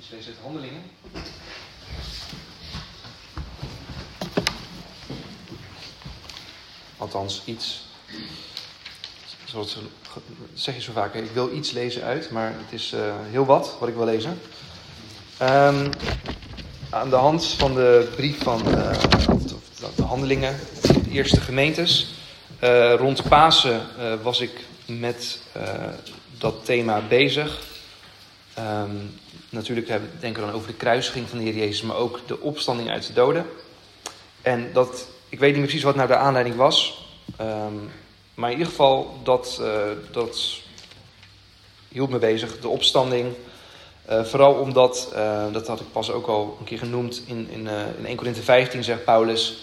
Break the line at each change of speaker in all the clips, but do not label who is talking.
iets lezen uit Handelingen. Althans, iets. Zoals zeg je zo vaak, ik wil iets lezen uit, maar het is heel wat ik wil lezen. Aan de hand van de brief van de Handelingen, de eerste gemeentes. Rond Pasen was ik met dat thema bezig. Natuurlijk denken we dan over de kruisiging van de Heer Jezus, maar ook de opstanding uit de doden. En ik weet niet meer precies wat nou de aanleiding was. Maar in ieder geval, dat hield me bezig. De opstanding. Vooral omdat, dat had ik pas ook al een keer genoemd, in 1 Korinthe 15 zegt Paulus,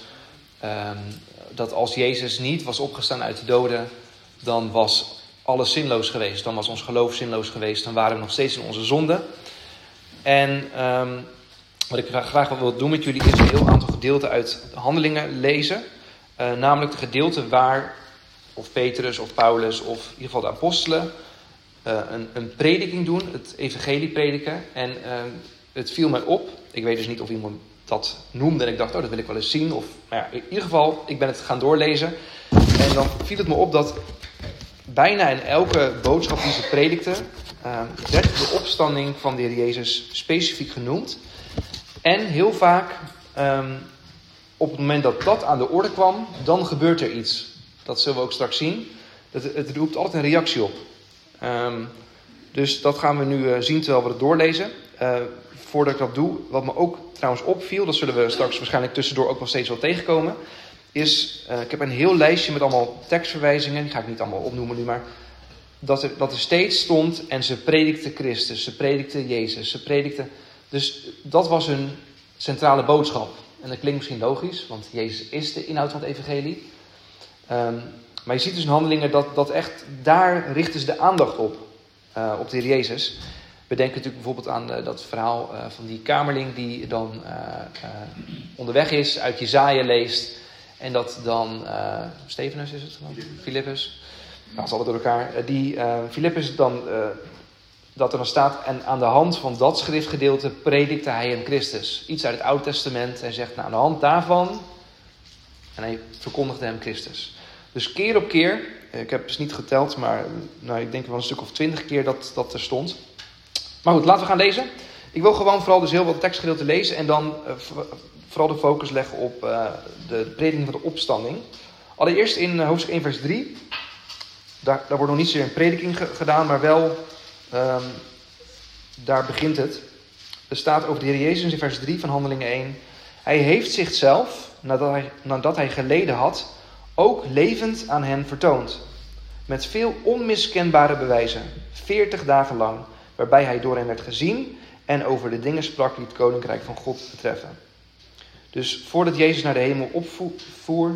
dat als Jezus niet was opgestaan uit de doden, dan was alles zinloos geweest. Dan was ons geloof zinloos geweest. Dan waren we nog steeds in onze zonde. En wat ik graag wil doen met jullie is een heel aantal gedeelten uit de Handelingen lezen. Namelijk de gedeelten waar of Petrus of Paulus of in ieder geval de apostelen een prediking doen, het evangelie prediken. En het viel mij op. Ik weet dus niet of iemand dat noemde en ik dacht, dat wil ik wel eens zien. Of, nou ja, in ieder geval, ik ben het gaan doorlezen. En dan viel het me op dat bijna in elke boodschap die ze predikten, werd de opstanding van de Heer Jezus specifiek genoemd. En heel vaak, op het moment dat dat aan de orde kwam, dan gebeurt er iets. Dat zullen we ook straks zien. Het roept altijd een reactie op. Dus dat gaan we nu zien terwijl we het doorlezen. Voordat ik dat doe, wat me ook trouwens opviel, dat zullen we straks waarschijnlijk tussendoor ook nog steeds wel tegenkomen, is, ik heb een heel lijstje met allemaal tekstverwijzingen, die ga ik niet allemaal opnoemen nu, maar dat er steeds stond en ze predikten Christus, ze predikten Jezus, ze predikten. Dus dat was hun centrale boodschap. En dat klinkt misschien logisch, want Jezus is de inhoud van het evangelie. Maar je ziet dus in Handelingen dat echt, daar richten ze de aandacht op de Heer Jezus. We denken natuurlijk bijvoorbeeld aan dat verhaal van die kamerling die dan onderweg is, uit Jesaja leest. En dat dan, Stefanus is het? Filippus. Nou, ze hadden door elkaar. Filippus dan, dat er dan staat, en aan de hand van dat schriftgedeelte predikte hij hem Christus. Iets uit het Oude Testament. Hij zegt, nou, aan de hand daarvan, en hij verkondigde hem Christus. Dus keer op keer, ik heb het niet geteld, maar nou, ik denk wel een stuk of 20 keer dat er stond. Maar goed, laten we gaan lezen. Ik wil gewoon vooral dus heel wat tekstgedeelte lezen en dan vooral de focus leggen op de prediking van de opstanding. Allereerst in hoofdstuk 1 vers 3. Daar wordt nog niet zozeer een prediking gedaan, maar wel, daar begint het. Er staat over de Heer Jezus in vers 3 van Handelingen 1. Hij heeft zichzelf, nadat hij geleden had, ook levend aan hen vertoond. Met veel onmiskenbare bewijzen, 40 dagen lang, waarbij hij door hen werd gezien en over de dingen sprak die het koninkrijk van God betreffen. Dus voordat Jezus naar de hemel opvoer,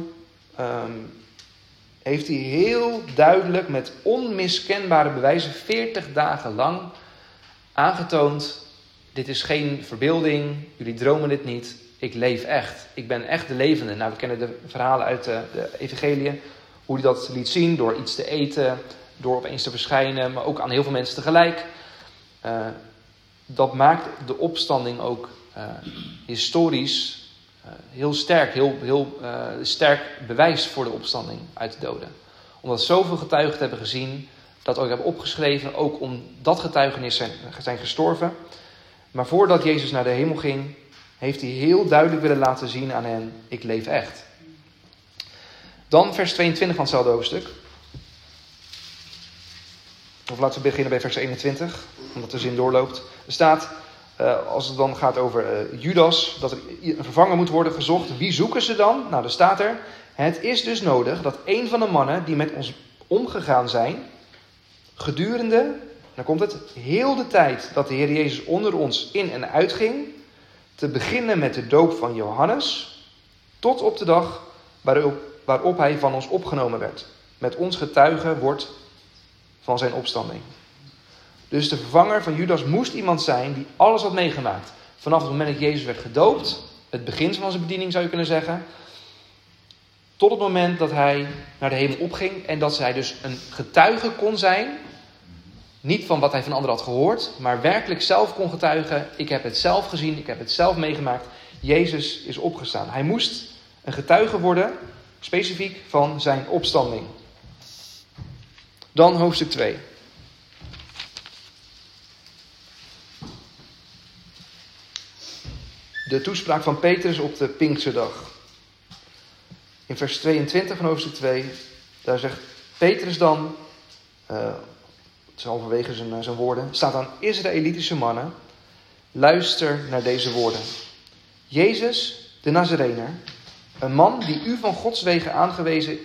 heeft hij heel duidelijk met onmiskenbare bewijzen 40 dagen lang aangetoond, dit is geen verbeelding, jullie dromen dit niet, ik leef echt. Ik ben echt de levende. Nou, we kennen de verhalen uit de evangeliën, hoe hij dat liet zien door iets te eten, door opeens te verschijnen, maar ook aan heel veel mensen tegelijk. Dat maakt de opstanding ook historisch heel sterk, heel sterk bewijs voor de opstanding uit de doden. Omdat zoveel getuigen hebben gezien, dat ook hebben opgeschreven, ook om dat getuigenis zijn gestorven. Maar voordat Jezus naar de hemel ging, heeft hij heel duidelijk willen laten zien aan hen, ik leef echt. Dan vers 22 van hetzelfde hoofdstuk. Of laten we beginnen bij vers 21, omdat de zin doorloopt. Er staat, als het dan gaat over Judas, dat er een vervanger moet worden gezocht. Wie zoeken ze dan? Nou, er staat er, het is dus nodig dat een van de mannen die met ons omgegaan zijn, gedurende, dan komt het, heel de tijd dat de Heer Jezus onder ons in en uitging, te beginnen met de doop van Johannes, tot op de dag waarop hij van ons opgenomen werd. Met ons getuige wordt van zijn opstanding. Dus de vervanger van Judas moest iemand zijn die alles had meegemaakt. Vanaf het moment dat Jezus werd gedoopt, het begin van zijn bediening zou je kunnen zeggen, tot het moment dat hij naar de hemel opging en dat hij dus een getuige kon zijn Niet van wat hij van anderen had gehoord, maar werkelijk zelf kon getuigen. Ik heb het zelf gezien, ik heb het zelf meegemaakt. Jezus is opgestaan. Hij moest een getuige worden, specifiek van zijn opstanding. Dan hoofdstuk 2. De toespraak van Petrus op de Pinksterdag. In vers 22 van hoofdstuk 2, daar zegt Petrus dan, het is halverwege zijn woorden, staat aan Israëlitische mannen, luister naar deze woorden. Jezus, de Nazarener, een man die u van Gods wegen aangewezen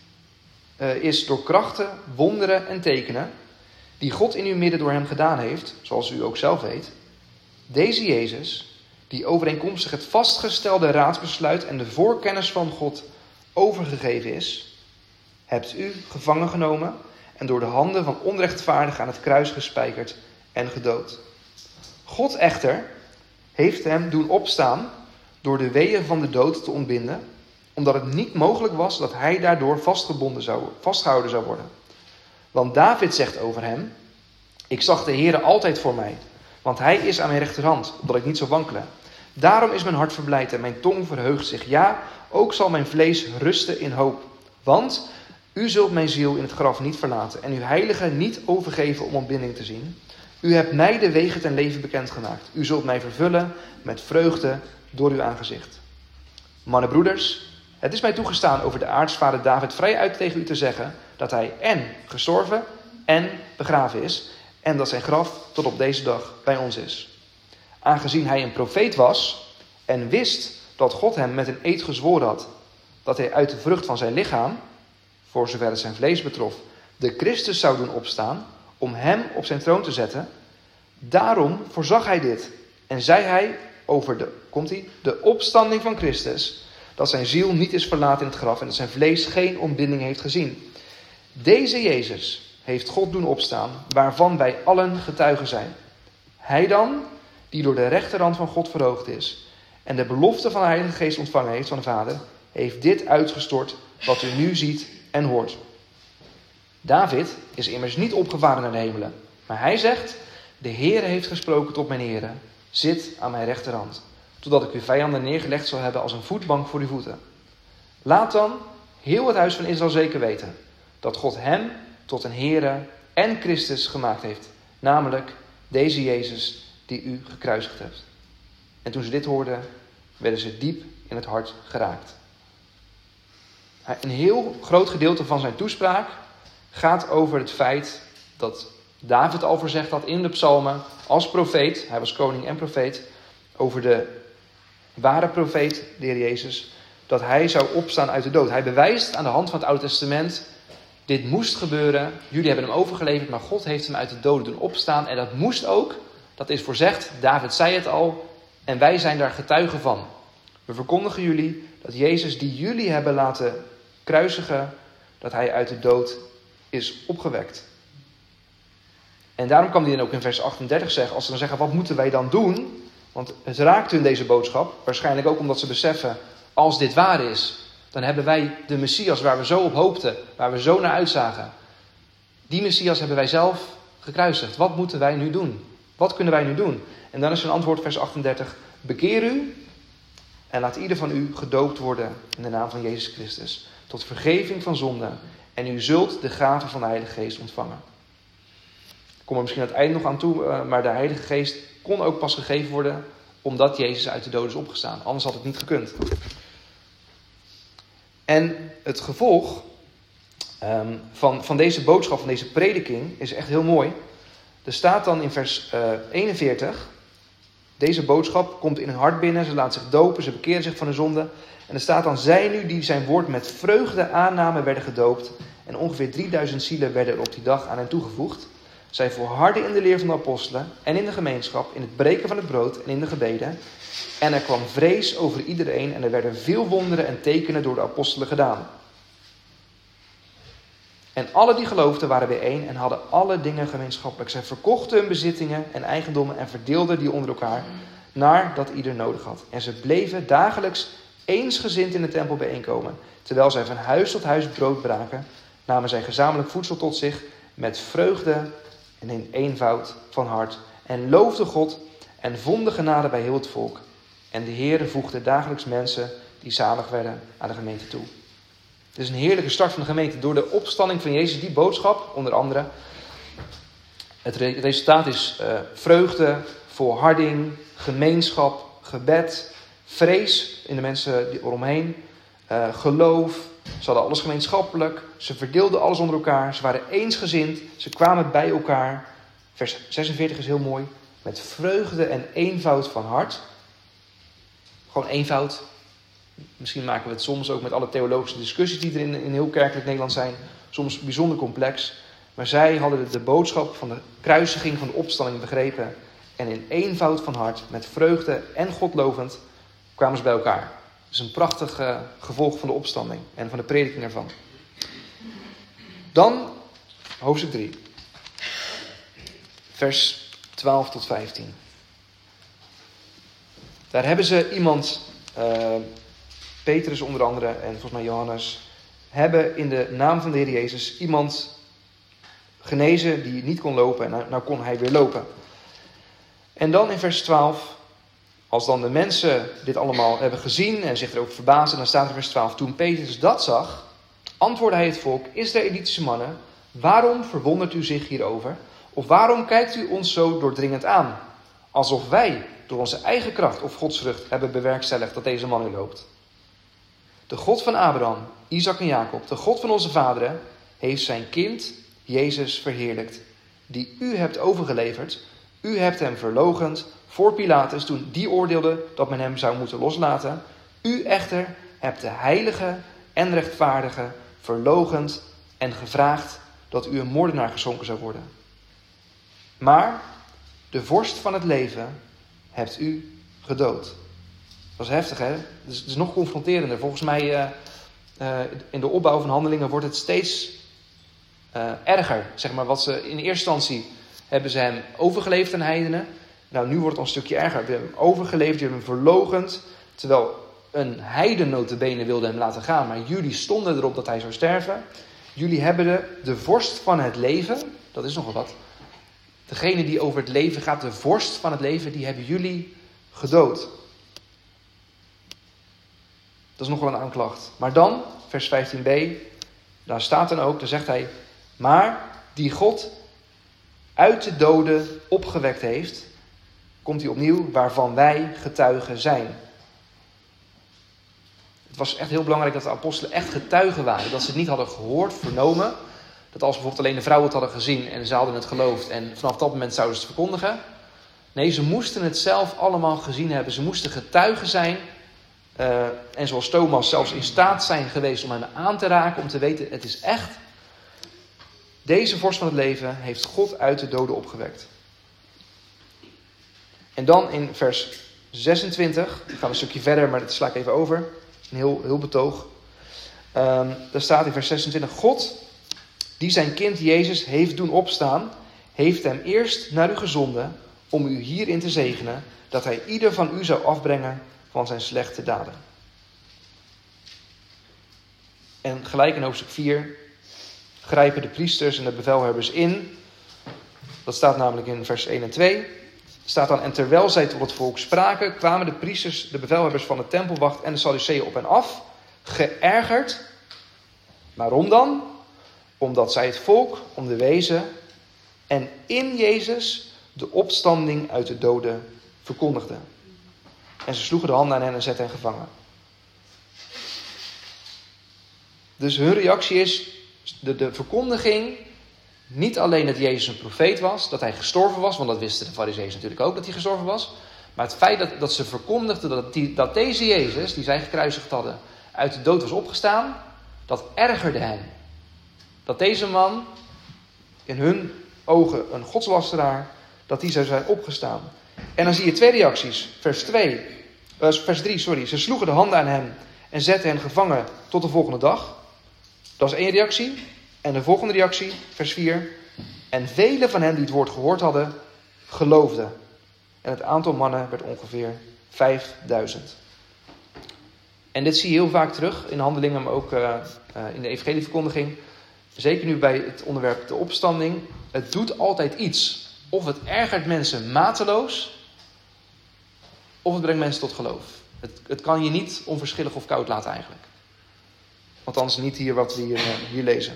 is door krachten, wonderen en tekenen, die God in uw midden door hem gedaan heeft, zoals u ook zelf weet. Deze Jezus, die overeenkomstig het vastgestelde raadsbesluit en de voorkennis van God overgegeven is, hebt u gevangen genomen en door de handen van onrechtvaardigen aan het kruis gespijkerd en gedood. God echter heeft hem doen opstaan door de weeën van de dood te ontbinden, omdat het niet mogelijk was dat hij daardoor vastgehouden zou worden. Want David zegt over hem, ik zag de Heere altijd voor mij, want hij is aan mijn rechterhand, opdat ik niet zou wankelen. Daarom is mijn hart verblijd en mijn tong verheugt zich. Ja, ook zal mijn vlees rusten in hoop. Want u zult mijn ziel in het graf niet verlaten en uw heilige niet overgeven om ontbinding te zien. U hebt mij de wegen ten leven bekendgemaakt. U zult mij vervullen met vreugde door uw aangezicht. Mannen, broeders, het is mij toegestaan over de aartsvader David vrij uit tegen u te zeggen dat hij en gestorven en begraven is en dat zijn graf tot op deze dag bij ons is. Aangezien hij een profeet was en wist dat God hem met een eed gezworen had dat hij uit de vrucht van zijn lichaam, voor zover het zijn vlees betrof, de Christus zou doen opstaan om hem op zijn troon te zetten. Daarom voorzag hij dit en zei hij over de opstanding van Christus, dat zijn ziel niet is verlaten in het graf en dat zijn vlees geen ontbinding heeft gezien. Deze Jezus heeft God doen opstaan, waarvan wij allen getuigen zijn. Hij dan, die door de rechterhand van God verhoogd is en de belofte van de Heilige Geest ontvangen heeft van de Vader, heeft dit uitgestort wat u nu ziet en hoort. David is immers niet opgevaren naar de hemelen, maar hij zegt, de Heere heeft gesproken tot mijn Heere, zit aan mijn rechterhand, totdat ik uw vijanden neergelegd zal hebben als een voetbank voor uw voeten. Laat dan heel het huis van Israël zeker weten, dat God hem tot een Heere en Christus gemaakt heeft, namelijk deze Jezus die u gekruisigd hebt. En toen ze dit hoorden, werden ze diep in het hart geraakt. Een heel groot gedeelte van zijn toespraak gaat over het feit dat David al voorzegd had in de psalmen als profeet, hij was koning en profeet, over de ware profeet, de Heer Jezus, dat hij zou opstaan uit de dood. Hij bewijst aan de hand van het Oude Testament, dit moest gebeuren, jullie hebben hem overgeleverd, maar God heeft hem uit de doden doen opstaan en dat moest ook, dat is voorzegd, David zei het al en wij zijn daar getuigen van. We verkondigen jullie dat Jezus die jullie hebben laten kruisigen, dat hij uit de dood is opgewekt. En daarom kan hij dan ook in vers 38 zeggen, als ze dan zeggen, wat moeten wij dan doen? Want het raakt hun deze boodschap, waarschijnlijk ook omdat ze beseffen, als dit waar is, dan hebben wij de Messias waar we zo op hoopten, waar we zo naar uitzagen. Die Messias hebben wij zelf gekruisigd. Wat moeten wij nu doen? Wat kunnen wij nu doen? En dan is zijn antwoord, vers 38, bekeer u en laat ieder van u gedoopt worden in de naam van Jezus Christus, tot vergeving van zonden, en u zult de gave van de Heilige Geest ontvangen. Ik kom er misschien aan het eind nog aan toe, maar de Heilige Geest kon ook pas gegeven worden omdat Jezus uit de doden is opgestaan. Anders had het niet gekund. En het gevolg van deze boodschap, van deze prediking, is echt heel mooi. Er staat dan in vers 41, deze boodschap komt in hun hart binnen, ze laten zich dopen, ze bekeren zich van de zonde. En er staat dan, zij nu die zijn woord met vreugde aannamen werden gedoopt. En ongeveer 3000 zielen werden er op die dag aan hen toegevoegd. Zij volharden in de leer van de apostelen en in de gemeenschap, in het breken van het brood en in de gebeden. En er kwam vrees over iedereen en er werden veel wonderen en tekenen door de apostelen gedaan. En alle die geloofden waren bijeen en hadden alle dingen gemeenschappelijk. Zij verkochten hun bezittingen en eigendommen en verdeelden die onder elkaar, naar dat ieder nodig had. En ze bleven dagelijks eensgezind in de tempel bijeenkomen. Terwijl zij van huis tot huis brood braken, namen zij gezamenlijk voedsel tot zich met vreugde en in eenvoud van hart. En loofden God en vonden genade bij heel het volk. En de Heere voegde dagelijks mensen die zalig werden aan de gemeente toe. Het is een heerlijke start van de gemeente. Door de opstanding van Jezus, die boodschap, onder andere. Het resultaat is vreugde, volharding, gemeenschap, gebed, vrees in de mensen eromheen, geloof. Ze hadden alles gemeenschappelijk. Ze verdeelden alles onder elkaar. Ze waren eensgezind. Ze kwamen bij elkaar. Vers 46 is heel mooi. Met vreugde en eenvoud van hart. Gewoon eenvoud. Misschien maken we het soms ook met alle theologische discussies die er in heel kerkelijk Nederland zijn. Soms bijzonder complex. Maar zij hadden de boodschap van de kruisiging, van de opstanding begrepen. En in eenvoud van hart, met vreugde en godlovend, kwamen ze bij elkaar. Dat is een prachtig gevolg van de opstanding en van de prediking ervan. Dan hoofdstuk 3. Vers 12 tot 15. Daar hebben ze iemand, Petrus onder andere en volgens mij Johannes, hebben in de naam van de Heer Jezus iemand genezen die niet kon lopen. En nou kon hij weer lopen. En dan in vers 12, als dan de mensen dit allemaal hebben gezien en zich erover verbazen, dan staat er in vers 12, toen Petrus dat zag, antwoordde hij het volk, Israëlitische mannen, waarom verwondert u zich hierover? Of waarom kijkt u ons zo doordringend aan? Alsof wij door onze eigen kracht of godsvrucht hebben bewerkstelligd dat deze man u loopt. De God van Abraham, Isaac en Jacob, de God van onze vaderen, heeft zijn kind Jezus verheerlijkt, die u hebt overgeleverd. U hebt hem verloochend voor Pilatus toen die oordeelde dat men hem zou moeten loslaten. U echter hebt de heilige en rechtvaardige verloochend en gevraagd dat u een moordenaar geschonken zou worden. Maar de vorst van het leven hebt u gedood. Dat is heftig, hè? Het is nog confronterender. Volgens mij in de opbouw van Handelingen wordt het steeds erger. Zeg maar, wat ze in eerste instantie hebben ze hem overgeleverd aan heidenen. Nou, nu wordt het al een stukje erger. We hebben hem overgeleverd, we hebben hem verloochend. Terwijl een heiden nota bene wilde hem laten gaan. Maar jullie stonden erop dat hij zou sterven. Jullie hebben de vorst van het leven. Dat is nogal wat. Degene die over het leven gaat, de vorst van het leven, die hebben jullie gedood. Dat is nog wel een aanklacht. Maar dan, vers 15b, daar staat dan ook, daar zegt hij, maar die God uit de doden opgewekt heeft, komt hij opnieuw, waarvan wij getuigen zijn. Het was echt heel belangrijk dat de apostelen echt getuigen waren. Dat ze het niet hadden gehoord, vernomen. Dat als bijvoorbeeld alleen de vrouwen het hadden gezien en ze hadden het geloofd en vanaf dat moment zouden ze het verkondigen. Nee, ze moesten het zelf allemaal gezien hebben. Ze moesten getuigen zijn. En zoals Thomas zelfs in staat zijn geweest om hem aan te raken, om te weten, het is echt. Deze vorst van het leven heeft God uit de doden opgewekt. En dan in vers 26, we gaan een stukje verder, maar dat sla ik even over. Een heel betoog. Daar staat in vers 26, God, die zijn kind Jezus heeft doen opstaan, heeft hem eerst naar u gezonden om u hierin te zegenen, dat hij ieder van u zou afbrengen van zijn slechte daden. En gelijk in hoofdstuk 4 grijpen de priesters en de bevelhebbers in. Dat staat namelijk in vers 1 en 2. Staat dan, en terwijl zij tot het volk spraken, kwamen de priesters, de bevelhebbers van de tempelwacht en de Sadduceeën op hen af, geërgerd. Waarom dan? Omdat zij het volk onderwezen en in Jezus de opstanding uit de doden verkondigden. En ze sloegen de handen aan hen en zetten hen gevangen. Dus hun reactie is de verkondiging, niet alleen dat Jezus een profeet was, dat hij gestorven was, want dat wisten de Farizeeën natuurlijk ook dat hij gestorven was. Maar het feit dat ze verkondigden dat deze Jezus, die zij gekruisigd hadden, uit de dood was opgestaan, dat ergerde hen. Dat deze man, in hun ogen een godslasteraar, dat die zou zijn opgestaan. En dan zie je twee reacties. Vers 3, ze sloegen de handen aan hem en zetten hen gevangen tot de volgende dag. Dat is één reactie. En de volgende reactie, vers 4. En velen van hen die het woord gehoord hadden, geloofden. En het aantal mannen werd ongeveer 5000. En dit zie je heel vaak terug in de Handelingen, maar ook in de evangelieverkondiging. Zeker nu bij het onderwerp de opstanding. het doet altijd iets. Of het ergert mensen mateloos, of het brengt mensen tot geloof. Het kan je niet onverschillig of koud laten eigenlijk. Althans niet hier wat we hier lezen.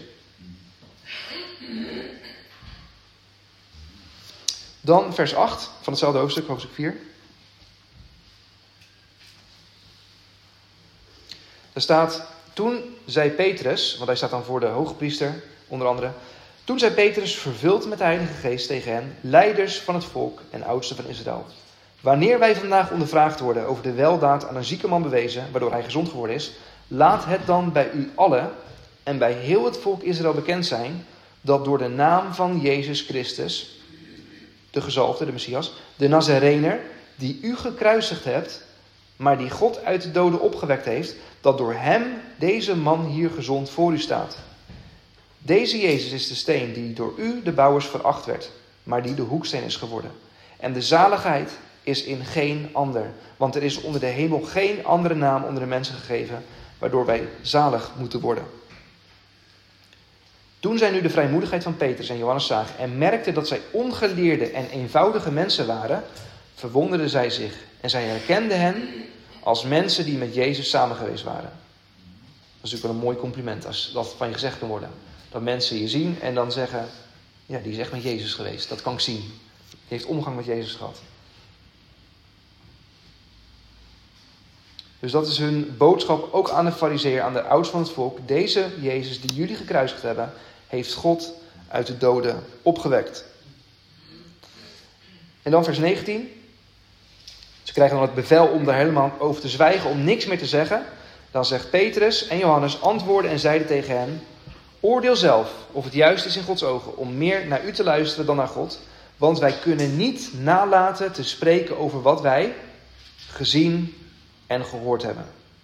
Dan vers 8 van hetzelfde hoofdstuk, hoofdstuk 4. Er staat, toen zei Petrus, want hij staat dan voor de hoogpriester onder andere. Toen zei Petrus, vervuld met de Heilige Geest tegen hen, leiders van het volk en oudsten van Israël. Wanneer wij vandaag ondervraagd worden over de weldaad aan een zieke man bewezen, waardoor hij gezond geworden is, laat het dan bij u allen en bij heel het volk Israël bekend zijn, dat door de naam van Jezus Christus, de gezalfde, de Messias, de Nazarener, die u gekruisigd hebt, maar die God uit de doden opgewekt heeft, dat door hem deze man hier gezond voor u staat. Deze Jezus is de steen die door u, de bouwers, veracht werd, maar die de hoeksteen is geworden. En de zaligheid is in geen ander, want er is onder de hemel geen andere naam onder de mensen gegeven, waardoor wij zalig moeten worden. Toen zij nu de vrijmoedigheid van Petrus en Johannes zagen en merkten dat zij ongeleerde en eenvoudige mensen waren, verwonderden zij zich en zij herkenden hen als mensen die met Jezus samen geweest waren. Dat is natuurlijk wel een mooi compliment als dat van je gezegd kan worden. Dat mensen je zien en dan zeggen, ja, die is echt met Jezus geweest. Dat kan ik zien. Die heeft omgang met Jezus gehad. Dus dat is hun boodschap ook aan de farizeeën, aan de oudsten van het volk. Deze Jezus die jullie gekruisigd hebben, heeft God uit de doden opgewekt. En dan vers 19. Ze krijgen dan het bevel om daar helemaal over te zwijgen, om niks meer te zeggen. Dan zegt Petrus en Johannes antwoorden en zeiden tegen hen, oordeel zelf of het juist is in Gods ogen om meer naar u te luisteren dan naar God. Want wij kunnen niet nalaten te spreken over wat wij gezien en gehoord hebben.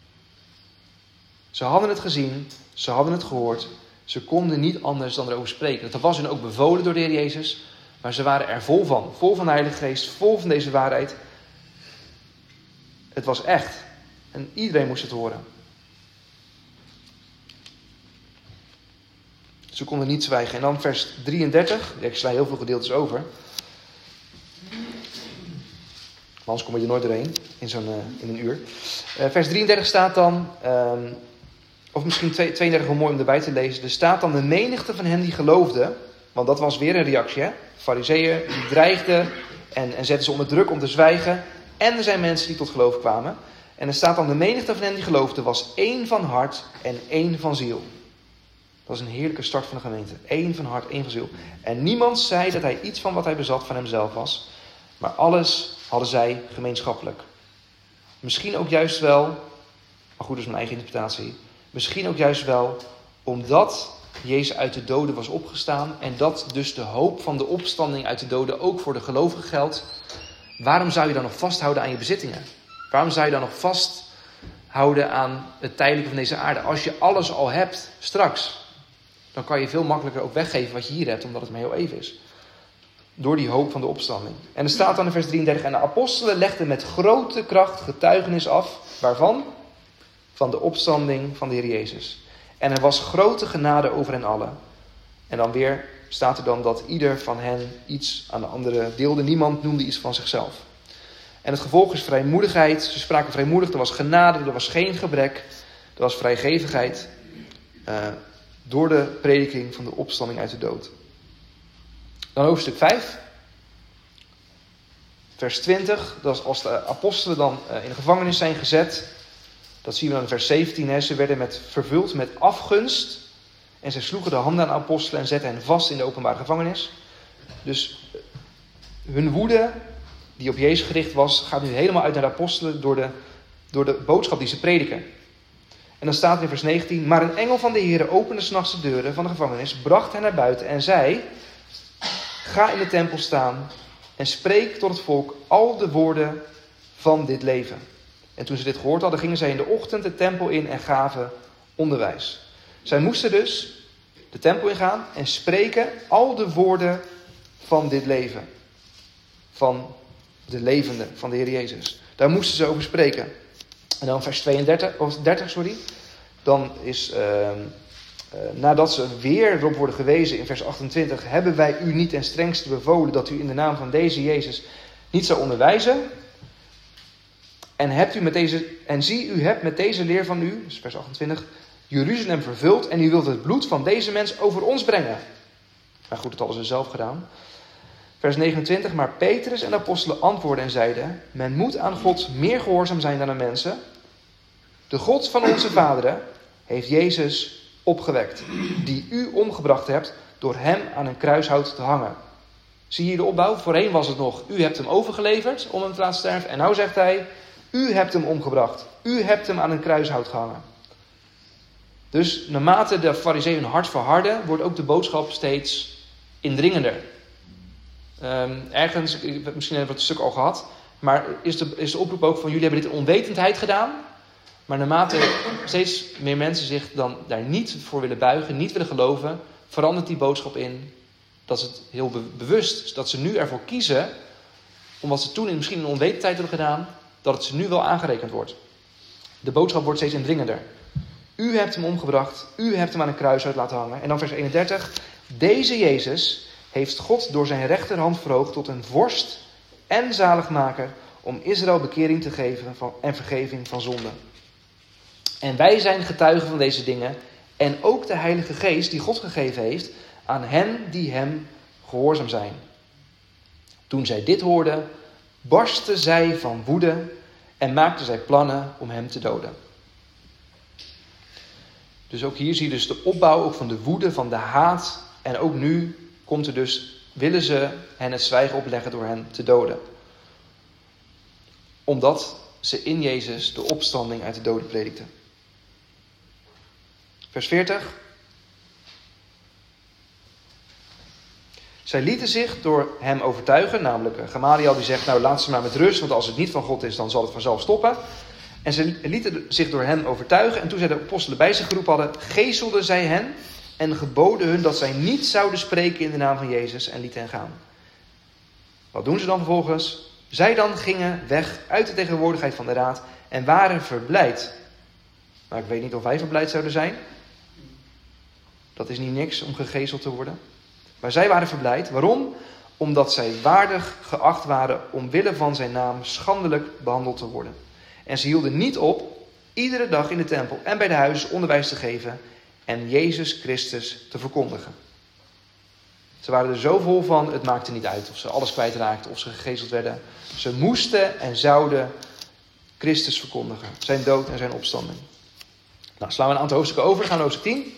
Ze hadden het gezien, ze hadden het gehoord. Ze konden niet anders dan erover spreken. Dat was hun ook bevolen door de Heer Jezus. Maar ze waren er vol van. Vol van de Heilige Geest, vol van deze waarheid. Het was echt. En iedereen moest het horen. Ze konden niet zwijgen. En dan vers 33. Ik sla heel veel gedeeltes over. Anders kom je er nooit doorheen in een uur. Vers 33 staat dan, of misschien 32 wel mooi om erbij te lezen. Er staat dan de menigte van hen die geloofden. Want dat was weer een reactie. Hè? Farizeeën die dreigden en zetten ze onder druk om te zwijgen. En er zijn mensen die tot geloof kwamen. En er staat dan de menigte van hen die geloofden was één van hart en één van ziel. Dat is een heerlijke start van de gemeente. Één van hart, één van ziel. En niemand zei dat hij iets van wat hij bezat van hemzelf was. Maar alles hadden zij gemeenschappelijk. Misschien ook juist wel, maar goed, dat is mijn eigen interpretatie. Misschien ook juist wel omdat Jezus uit de doden was opgestaan. En dat dus de hoop van de opstanding uit de doden ook voor de gelovigen geldt. Waarom zou je dan nog vasthouden aan je bezittingen? Waarom zou je dan nog vasthouden aan het tijdelijke van deze aarde? Als je alles al hebt straks, dan kan je veel makkelijker ook weggeven wat je hier hebt, omdat het maar heel even is. Door die hoop van de opstanding. En er staat dan in vers 33, en de apostelen legden met grote kracht getuigenis af. Waarvan? Van de opstanding van de Heer Jezus. En er was grote genade over hen allen. En dan weer staat er dan dat ieder van hen iets aan de andere deelde. Niemand noemde iets van zichzelf. En het gevolg is vrijmoedigheid. Ze spraken vrijmoedig. Er was genade. Er was geen gebrek. Er was vrijgevigheid. Door de prediking van de opstanding uit de dood. Dan hoofdstuk 5. Vers 20. Dat is als de apostelen dan in de gevangenis zijn gezet. Dat zien we dan in vers 17. Hè. Ze werden vervuld met afgunst. En zij sloegen de handen aan de apostelen en zetten hen vast in de openbare gevangenis. Dus hun woede, die op Jezus gericht was, gaat nu helemaal uit naar de apostelen door de boodschap die ze prediken. En dan staat er in vers 19. Maar een engel van de Heere opende 's nachts de deuren van de gevangenis, bracht hen naar buiten en zei: ga in de tempel staan en spreek tot het volk al de woorden van dit leven. En toen ze dit gehoord hadden, gingen zij in de ochtend de tempel in en gaven onderwijs. Zij moesten dus de tempel ingaan en spreken al de woorden van dit leven. Van de levende, van de Heer Jezus. Daar moesten ze over spreken. En dan vers 30. Dan is nadat ze weer erop worden gewezen in vers 28, hebben wij u niet ten strengste bevolen dat u in de naam van deze Jezus niet zou onderwijzen. En zie, u hebt met deze leer van u, dus vers 28, Jeruzalem vervuld en u wilt het bloed van deze mens over ons brengen. Maar goed, dat hadden ze zelf gedaan. Vers 29, maar Petrus en de apostelen antwoordden en zeiden, men moet aan God meer gehoorzaam zijn dan aan mensen. De God van onze vaderen heeft Jezus opgewekt, die u omgebracht hebt door hem aan een kruishout te hangen. Zie je hier de opbouw? Voorheen was het nog, u hebt hem overgeleverd om hem te laten sterven. En nou zegt hij, u hebt hem omgebracht. U hebt hem aan een kruishout gehangen. Dus naarmate de farizeeën hun hart verharden, wordt ook de boodschap steeds indringender. Ergens, misschien hebben we het stuk al gehad, maar is de oproep ook van jullie hebben dit in onwetendheid gedaan. Maar naarmate steeds meer mensen zich dan daar niet voor willen buigen, niet willen geloven, verandert die boodschap in dat ze het heel bewust, dat ze nu ervoor kiezen, om wat ze toen misschien in onwetendheid hebben gedaan, dat het ze nu wel aangerekend wordt. De boodschap wordt steeds indringender. U hebt hem omgebracht, u hebt hem aan een kruishout laten hangen. En dan vers 31. Deze Jezus heeft God door zijn rechterhand verhoogd tot een vorst en zaligmaker om Israël bekering te geven en vergeving van zonde. En wij zijn getuigen van deze dingen en ook de Heilige Geest die God gegeven heeft aan hen die hem gehoorzaam zijn. Toen zij dit hoorden, barstten zij van woede en maakten zij plannen om hem te doden. Dus ook hier zie je dus de opbouw ook van de woede, van de haat. En ook nu komt er dus, willen ze hen het zwijgen opleggen door hen te doden. Omdat ze in Jezus de opstanding uit de doden predikten. Vers 40. Zij lieten zich door hem overtuigen, namelijk Gamaliel die zegt, nou laat ze maar met rust, want als het niet van God is, dan zal het vanzelf stoppen. En ze lieten zich door hem overtuigen en toen zij de apostelen bij zich geroepen hadden, geeselden zij hen en geboden hun dat zij niet zouden spreken in de naam van Jezus en lieten hen gaan. Wat doen ze dan vervolgens? Zij dan gingen weg uit de tegenwoordigheid van de raad en waren verblijd. Maar ik weet niet of wij verblijd zouden zijn. Dat is niet niks om gegezeld te worden. Maar zij waren verblijd. Waarom? Omdat zij waardig geacht waren omwille van zijn naam schandelijk behandeld te worden. En ze hielden niet op iedere dag in de tempel en bij de huizen onderwijs te geven en Jezus Christus te verkondigen. Ze waren er zo vol van, het maakte niet uit of ze alles kwijtraakten of ze gegezeld werden. Ze moesten en zouden Christus verkondigen, zijn dood en zijn opstanding. Nou, slaan we een aantal hoofdstukken over, we gaan naar hoofdstuk 10.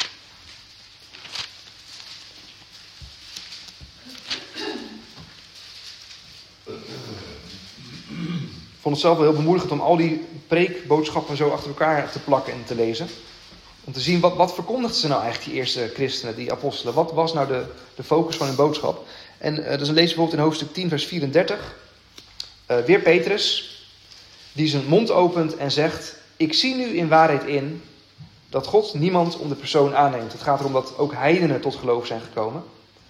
Ik vond het zelf wel heel bemoedigend om al die preekboodschappen zo achter elkaar te plakken en te lezen. Om te zien, wat verkondigden ze nou eigenlijk, die eerste christenen, die apostelen? Wat was nou de focus van hun boodschap? En dus dan lezen we bijvoorbeeld in hoofdstuk 10, vers 34. Weer Petrus, die zijn mond opent en zegt, ik zie nu in waarheid in dat God niemand om de persoon aanneemt. Het gaat erom dat ook heidenen tot geloof zijn gekomen.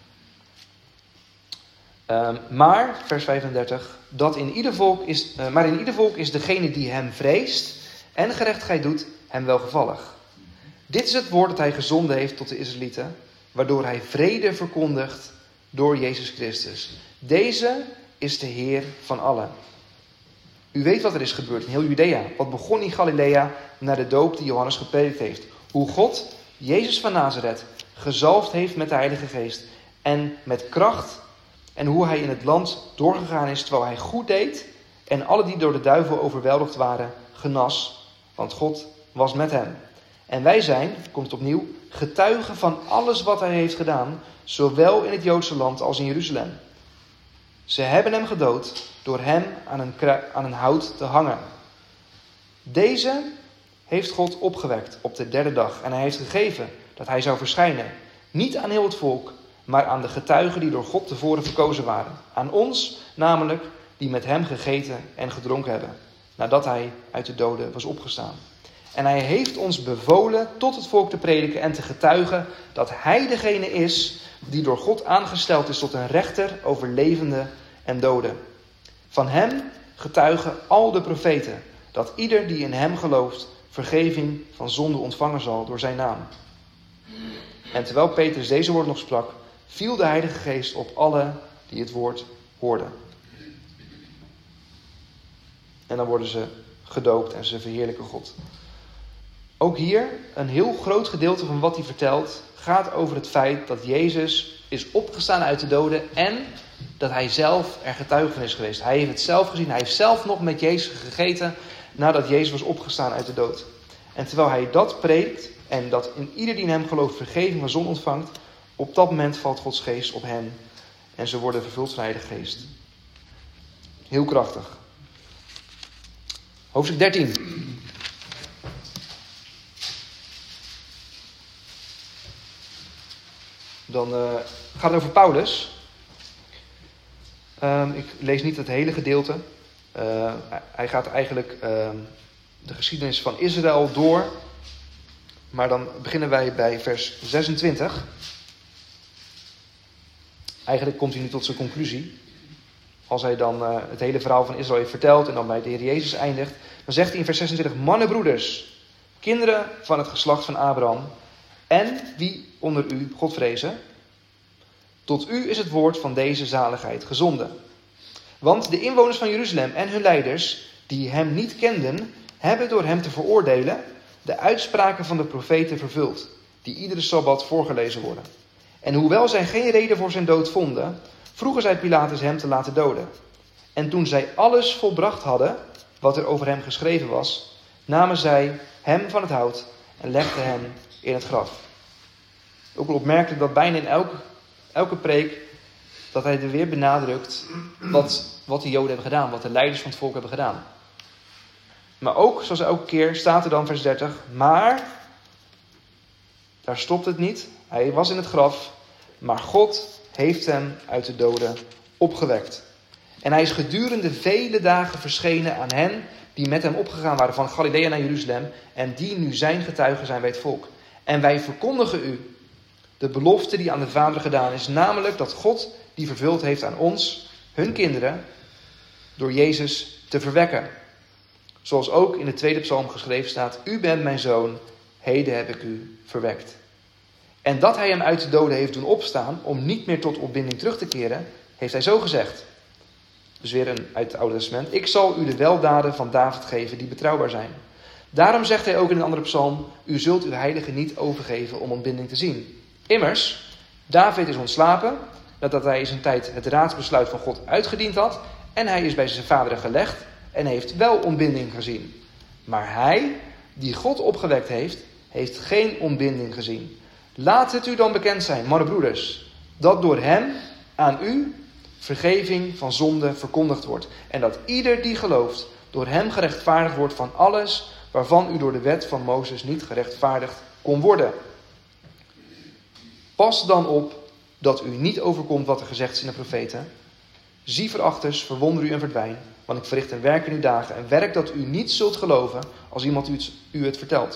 Maar, vers 35, in ieder volk is degene die hem vreest en gerechtigheid doet, hem welgevallig. Dit is het woord dat hij gezonden heeft tot de Israëlieten, waardoor hij vrede verkondigt door Jezus Christus. Deze is de Heer van allen. U weet wat er is gebeurd in heel Judea. Wat begon in Galilea na de doop die Johannes gepredikt heeft. Hoe God, Jezus van Nazareth, gezalfd heeft met de Heilige Geest en met kracht. En hoe hij in het land doorgegaan is terwijl hij goed deed. En alle die door de duivel overweldigd waren, genas. Want God was met hem. En wij zijn, komt het opnieuw, getuigen van alles wat hij heeft gedaan. Zowel in het Joodse land als in Jeruzalem. Ze hebben hem gedood door hem aan een hout te hangen. Deze heeft God opgewekt op de derde dag. En hij heeft gegeven dat hij zou verschijnen. Niet aan heel het volk, maar aan de getuigen die door God tevoren verkozen waren. Aan ons namelijk, die met hem gegeten en gedronken hebben, nadat hij uit de doden was opgestaan. En hij heeft ons bevolen tot het volk te prediken en te getuigen dat hij degene is die door God aangesteld is tot een rechter over levenden en doden. Van hem getuigen al de profeten dat ieder die in hem gelooft vergeving van zonde ontvangen zal door zijn naam. En terwijl Petrus deze woorden nog sprak, viel de Heilige Geest op allen die het woord hoorden. En dan worden ze gedoopt en ze verheerlijken God. Ook hier, een heel groot gedeelte van wat hij vertelt, gaat over het feit dat Jezus is opgestaan uit de doden en dat hij zelf er getuige van is geweest. Hij heeft het zelf gezien, hij heeft zelf nog met Jezus gegeten nadat Jezus was opgestaan uit de dood. En terwijl hij dat predikt en dat in ieder die in hem gelooft vergeving van zonde ontvangt, op dat moment valt Gods geest op hen en ze worden vervuld van de Heilige Geest. Heel krachtig. Hoofdstuk 13. Dan gaat het over Paulus. Ik lees niet het hele gedeelte. Hij gaat eigenlijk de geschiedenis van Israël door. Maar dan beginnen wij bij vers 26. Eigenlijk komt hij nu tot zijn conclusie. Als hij dan het hele verhaal van Israël heeft verteld en dan bij de Heer Jezus eindigt. Dan zegt hij in vers 26, mannen, broeders, kinderen van het geslacht van Abraham en wie onder u God vrezen. Tot u is het woord van deze zaligheid gezonden. Want de inwoners van Jeruzalem en hun leiders, die hem niet kenden, hebben door hem te veroordelen de uitspraken van de profeten vervuld, die iedere Sabbat voorgelezen worden. En hoewel zij geen reden voor zijn dood vonden, vroegen zij Pilatus hem te laten doden. En toen zij alles volbracht hadden, wat er over hem geschreven was, namen zij hem van het hout en legden hem in het graf. Ook wel opmerkelijk dat bijna in elke preek, dat hij er weer benadrukt wat de Joden hebben gedaan, wat de leiders van het volk hebben gedaan. Maar ook, zoals elke keer, staat er dan vers 30, maar, daar stopt het niet, hij was in het graf, maar God heeft hem uit de doden opgewekt. En hij is gedurende vele dagen verschenen aan hen die met hem opgegaan waren van Galilea naar Jeruzalem en die nu zijn getuigen zijn bij het volk. En wij verkondigen u de belofte die aan de Vader gedaan is, namelijk dat God die vervuld heeft aan ons, hun kinderen, door Jezus te verwekken. Zoals ook in de tweede psalm geschreven staat, u bent mijn zoon, heden heb ik u verwekt. En dat hij hem uit de doden heeft doen opstaan, om niet meer tot opbinding terug te keren, heeft hij zo gezegd. Dus weer uit het Oude Testament. Ik zal u de weldaden van David geven die betrouwbaar zijn. Daarom zegt hij ook in een andere psalm, u zult uw heilige niet overgeven om ontbinding te zien. Immers, David is ontslapen, nadat hij in zijn tijd het raadsbesluit van God uitgediend had, en hij is bij zijn vaderen gelegd en heeft wel ontbinding gezien. Maar hij, die God opgewekt heeft, heeft geen ontbinding gezien. Laat het u dan bekend zijn, mannen broeders, dat door hem aan u vergeving van zonde verkondigd wordt. En dat ieder die gelooft door hem gerechtvaardigd wordt van alles waarvan u door de wet van Mozes niet gerechtvaardigd kon worden. Pas dan op dat u niet overkomt wat er gezegd is in de profeten. Zie verachters, verwonder u en verdwijn, want ik verricht een werk in uw dagen, een werk dat u niet zult geloven als iemand u het vertelt.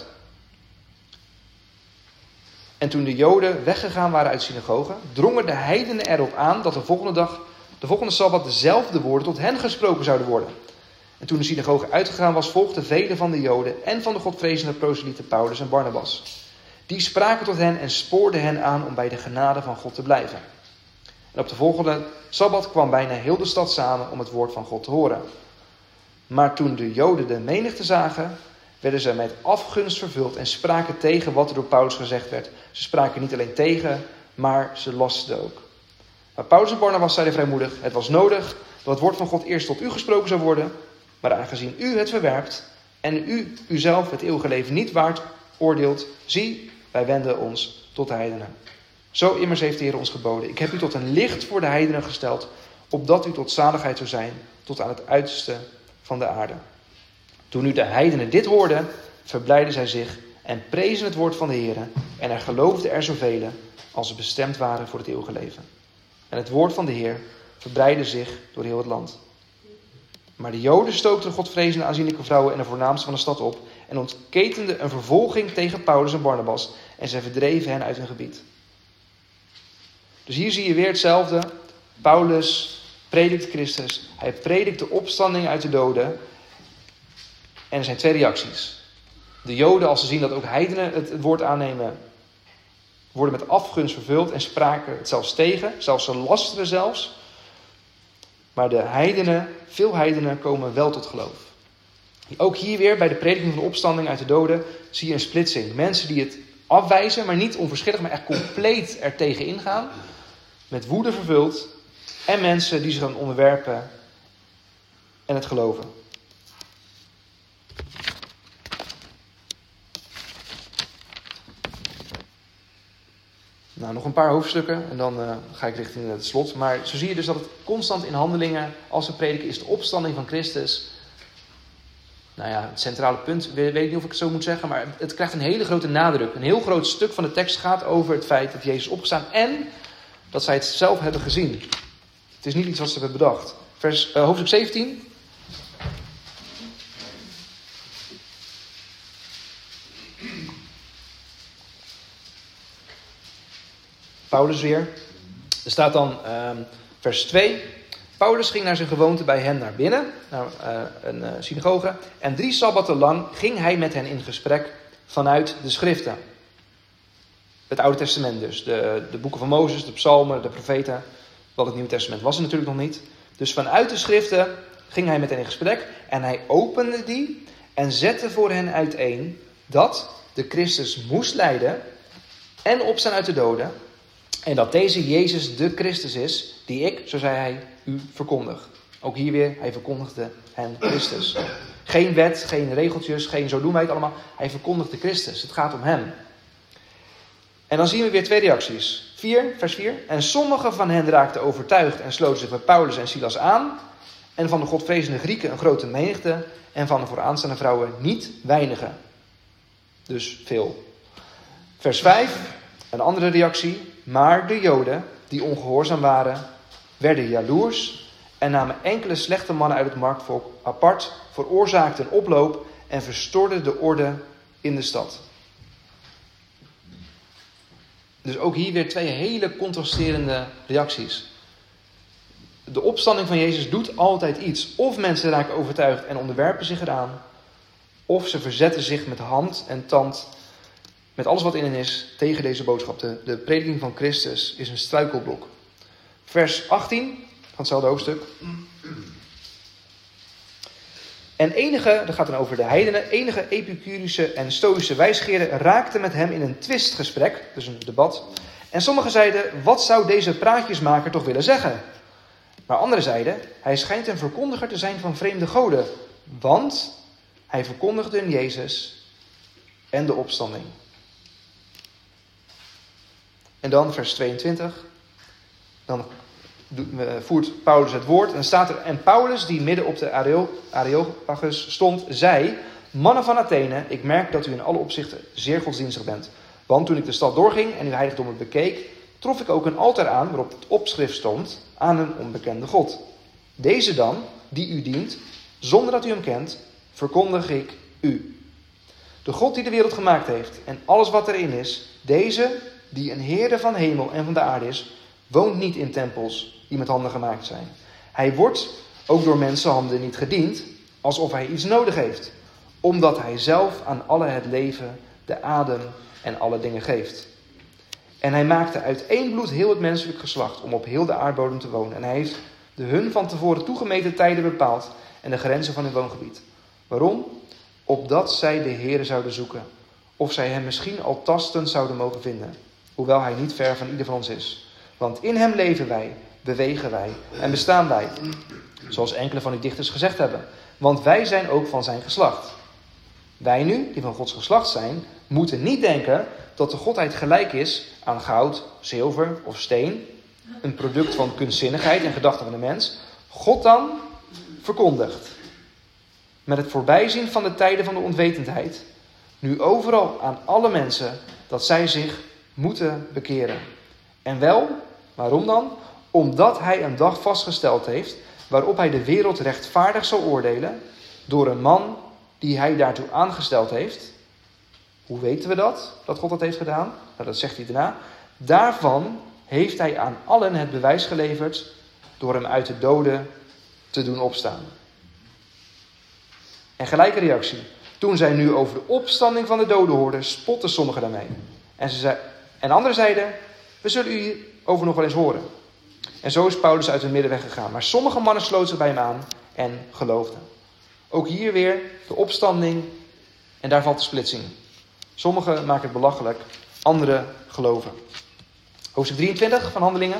En toen de Joden weggegaan waren uit de synagoge, drongen de heidenen erop aan dat de volgende Sabbat dezelfde woorden tot hen gesproken zouden worden. En toen de synagoge uitgegaan was, volgden velen van de Joden en van de godvrezende proselieten Paulus en Barnabas. Die spraken tot hen en spoorden hen aan om bij de genade van God te blijven. En op de volgende Sabbat kwam bijna heel de stad samen om het woord van God te horen. Maar toen de Joden de menigte zagen, werden zij met afgunst vervuld en spraken tegen wat er door Paulus gezegd werd. Ze spraken niet alleen tegen, maar ze lasten ook. Maar Paulus en Barnabas zeiden vrijmoedig, het was nodig dat het woord van God eerst tot u gesproken zou worden, maar aangezien u het verwerpt en u uzelf het eeuwige leven niet waard oordeelt, zie, wij wenden ons tot de heidenen. Zo immers heeft de Heer ons geboden. Ik heb u tot een licht voor de heidenen gesteld, opdat u tot zaligheid zou zijn, tot aan het uiterste van de aarde. Toen nu de heidenen dit hoorden, verblijden zij zich en prezen het woord van de Heer. En er geloofden er zoveel als bestemd waren voor het eeuwige leven. En het woord van de Heer verbreidde zich door heel het land. Maar de Joden stookten de godvrezende aanzienlijke vrouwen en de voornaamste van de stad op en ontketenden een vervolging tegen Paulus en Barnabas en zij verdreven hen uit hun gebied. Dus hier zie je weer hetzelfde. Paulus predikt Christus. Hij predikt de opstanding uit de doden. En er zijn twee reacties. De Joden, als ze zien dat ook heidenen het woord aannemen, worden met afgunst vervuld en spraken het zelfs tegen. Zelfs ze lasteren zelfs. Maar veel heidenen komen wel tot geloof. Ook hier weer bij de prediking van de opstanding uit de doden zie je een splitsing. Mensen die het afwijzen, maar niet onverschillig, maar echt compleet er tegen ingaan. Met woede vervuld. En mensen die zich gaan onderwerpen en het geloven. Nou, nog een paar hoofdstukken en dan ga ik richting het slot. Maar zo zie je dus dat het constant in handelingen, als we prediken, is de opstanding van Christus. Nou ja, het centrale punt, weet ik niet of ik het zo moet zeggen, maar het krijgt een hele grote nadruk. Een heel groot stuk van de tekst gaat over het feit dat Jezus is opgestaan en dat zij het zelf hebben gezien. Het is niet iets wat ze hebben bedacht. Hoofdstuk 17. Paulus weer. Er staat dan vers 2. Paulus ging naar zijn gewoonte bij hen naar binnen, naar een synagoge. En 3 sabbatten lang ging hij met hen in gesprek vanuit de schriften. Het Oude Testament dus. De boeken van Mozes, de psalmen, de profeten. Want het Nieuwe Testament was er natuurlijk nog niet. Dus vanuit de schriften ging hij met hen in gesprek. En hij opende die en zette voor hen uiteen dat de Christus moest lijden en opstaan uit de doden. En dat deze Jezus de Christus is, die ik, zo zei hij, u verkondig. Ook hier weer, hij verkondigde hen Christus. Geen wet, geen regeltjes, geen zo doen wij het allemaal. Hij verkondigde Christus. Het gaat om hem. En dan zien we weer 2 reacties. Vers 4. En sommigen van hen raakten overtuigd en sloten zich bij Paulus en Silas aan. En van de godvrezende Grieken een grote menigte. En van de vooraanstaande vrouwen niet weinigen. Dus veel. Vers 5. Een andere reactie. Maar de Joden, die ongehoorzaam waren, werden jaloers en namen enkele slechte mannen uit het marktvolk apart, veroorzaakten een oploop en verstoorden de orde in de stad. Dus ook hier weer 2 hele contrasterende reacties. De opstanding van Jezus doet altijd iets. Of mensen raken overtuigd en onderwerpen zich eraan, of ze verzetten zich met hand en tand, met alles wat in hen is, tegen deze boodschap. De prediking van Christus is een struikelblok. Vers 18 van hetzelfde hoofdstuk. En dat gaat dan over de heidenen, enige Epicurische en Stoïsche wijsgeeren raakten met hem in een twistgesprek, dus een debat. En sommigen zeiden, wat zou deze praatjesmaker toch willen zeggen? Maar anderen zeiden, hij schijnt een verkondiger te zijn van vreemde goden, want hij verkondigde hun Jezus en de opstanding. En dan vers 22. Dan voert Paulus het woord. En dan staat er, en Paulus, die midden op de Areopagus stond, zei, mannen van Athene, ik merk dat u in alle opzichten zeer godsdienstig bent. Want toen ik de stad doorging en uw heiligdommen bekeek, trof ik ook een altaar aan waarop het opschrift stond aan een onbekende God. Deze dan, die u dient, zonder dat u hem kent, verkondig ik u. De God die de wereld gemaakt heeft en alles wat erin is, deze, die een Heere van hemel en van de aarde is, woont niet in tempels die met handen gemaakt zijn. Hij wordt ook door mensenhanden niet gediend, alsof hij iets nodig heeft, omdat hij zelf aan alle het leven, de adem en alle dingen geeft. En hij maakte uit één bloed heel het menselijk geslacht om op heel de aardbodem te wonen. En hij heeft de hun van tevoren toegemeten tijden bepaald en de grenzen van hun woongebied. Waarom? Opdat zij de Heere zouden zoeken, of zij hem misschien al tastend zouden mogen vinden, hoewel hij niet ver van ieder van ons is. Want in hem leven wij, bewegen wij en bestaan wij, zoals enkele van die dichters gezegd hebben. Want wij zijn ook van zijn geslacht. Wij nu, die van Gods geslacht zijn, moeten niet denken dat de godheid gelijk is aan goud, zilver of steen, een product van kunstzinnigheid en gedachten van de mens. God dan verkondigt, met het voorbijzien van de tijden van de onwetendheid, nu overal aan alle mensen, dat zij zich moeten bekeren. En wel, waarom dan? Omdat hij een dag vastgesteld heeft, waarop hij de wereld rechtvaardig zal oordelen, door een man die hij daartoe aangesteld heeft. Hoe weten we dat God dat heeft gedaan? Nou, dat zegt hij daarna. Daarvan heeft hij aan allen het bewijs geleverd, door hem uit de doden te doen opstaan. En gelijke reactie. Toen zij nu over de opstanding van de doden hoorden, spotten sommigen daarmee. En En anderen zeiden, we zullen u hierover nog wel eens horen. En zo is Paulus uit hun midden weggegaan. Maar sommige mannen sloten zich bij hem aan en geloofden. Ook hier weer de opstanding en daar valt de splitsing. Sommigen maken het belachelijk, anderen geloven. Hoofdstuk 23 van Handelingen.